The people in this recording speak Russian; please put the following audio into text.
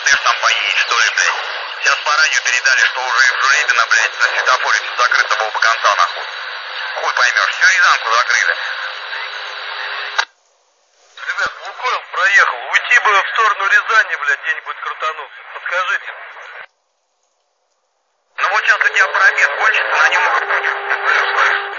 ты ж там поедешь, что ли, блядь? Сейчас по радио передали, что уже в Жулебино, блядь, на светофоре все закрыто было по конца, нахуй. Хуй поймешь, всю Рязанку закрыли. Ребят, Лукойл проехал. Уйти бы в сторону Рязани, блядь, где-нибудь крутануться. Подскажите. Ну вот сейчас у тебя пробег кончится, на нем...